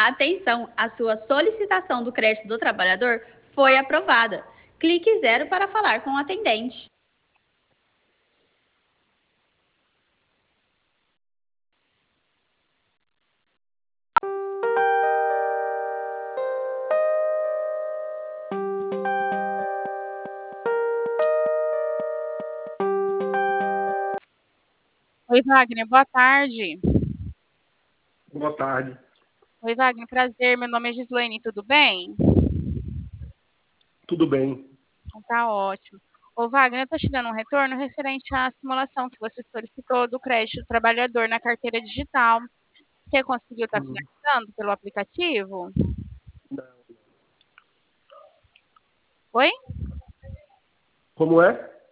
Atenção, a sua solicitação do crédito do trabalhador foi aprovada. Clique 0 para falar com o atendente. Oi, Wagner, boa tarde. Boa tarde. Oi, Wagner, prazer. Meu nome é Gislaine, tudo bem? Tudo bem. Então, tá ótimo. Ô, Wagner, eu estou te dando um retorno referente à simulação que você solicitou do crédito do trabalhador na carteira digital. Você conseguiu estar finalizando pelo aplicativo? Não. Oi? Como é?